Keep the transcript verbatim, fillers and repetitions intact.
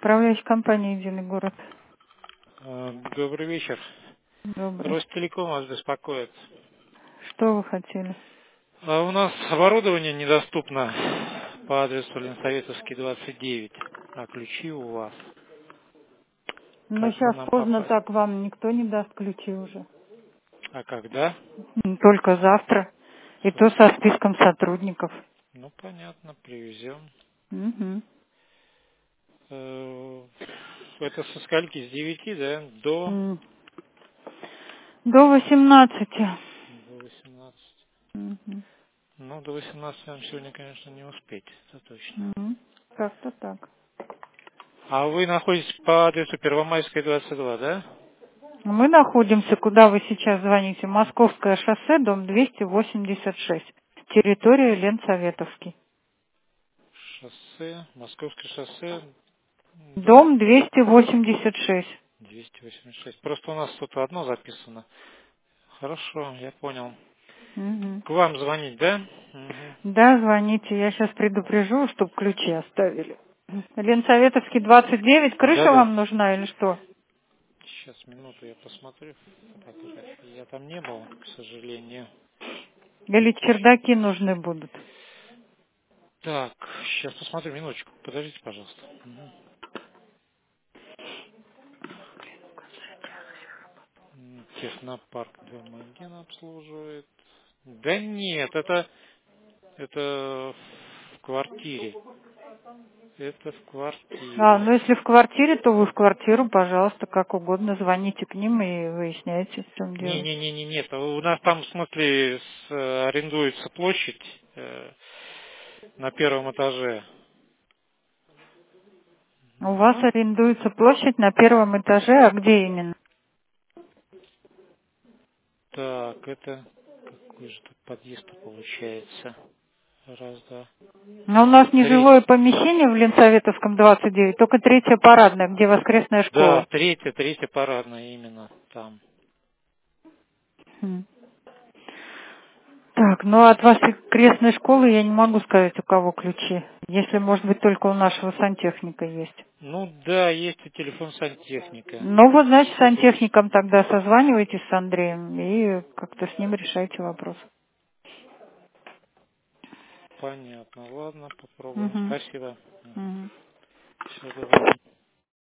Управляющая компания «Единый город». Э, Добрый вечер. Добрый. Ростелеком вас беспокоит. Что вы хотели? А у нас оборудование недоступно по адресу Ленсоветовский, двадцать девять, а ключи у вас. Ну, Как бы сейчас нам поздно попасть? так, вам никто не даст ключи уже. А когда? М, Только завтра. И то Только. со списком сотрудников. Ну, понятно, привезем. Мгм. Э, Это со скольки? С девяти, да? До, М. До восемнадцати. до восемнадцати. Мгм. Ну, до восемнадцати нам сегодня, конечно, не успеть, это точно. Мгм. Как-то так. А вы находитесь по адресу Первомайская, двадцать два, да? Мы находимся, куда вы сейчас звоните, Московское шоссе, дом двести восемьдесят шесть. Территория Ленсоветовский. Шоссе, Московское шоссе, дом Дом двести восемьдесят шесть. двести восемьдесят шесть. Просто у нас тут одно записано. Хорошо, я понял. Мгм. К вам звонить, да? Мгм. Да, звоните, я сейчас предупрежу, чтобы ключи оставили. Ленсоветовский двадцать девять, крыша Да-да. вам нужна или что? Сейчас, минуту, я посмотрю фотографии. Я там не был, к сожалению. Или чердаки нужны будут? Так, сейчас посмотрю, минуточку. Подождите, пожалуйста. Мгм. М, Технопарк дом один обслуживает. Да нет, это, это в квартире. Это в А, квартире. ну если в квартире, то вы в квартиру, пожалуйста, как угодно, звоните к ним и выясняйте, в чем дело. Не-не-не, нет. У нас там, в смысле, с- э, арендуется площадь э, на первом этаже. У вас Ну, арендуется площадь на первом этаже, а где именно? так, это какой же тут подъезд получается? Раз, два. Ну, у нас нежилое Третий. помещение в Ленсоветовском двадцать девять, только третья парадная, где воскресная Да, школа. третья, третья парадная именно там. Хм. Так, ну от вашей крестной школы я не могу сказать, у кого ключи. Если, может быть, только у нашего сантехника есть. Ну да, есть и телефон сантехника. Ну вот, значит, с сантехником тогда созванивайтесь с Андреем и как-то с ним решайте вопрос. Понятно. Ладно, попробуем. Угу. Спасибо. Угу. Всего доброго.